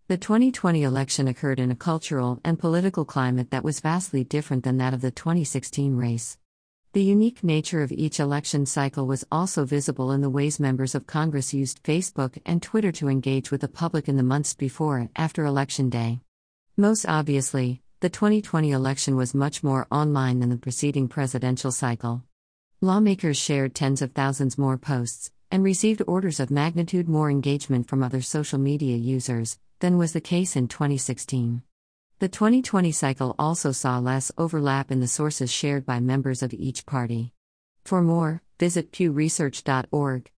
The 2020 election occurred in a cultural and political climate that was vastly different than that of the 2016 race. The unique nature of each election cycle was also visible in the ways members of Congress used Facebook and Twitter to engage with the public in the months before and after Election Day. Most obviously, the 2020 election was much more online than the preceding presidential cycle. Lawmakers shared tens of thousands more posts, and received orders of magnitude more engagement from other social media users than was the case in 2016. The 2020 cycle also saw less overlap in the sources shared by members of each party. For more, visit pewresearch.org.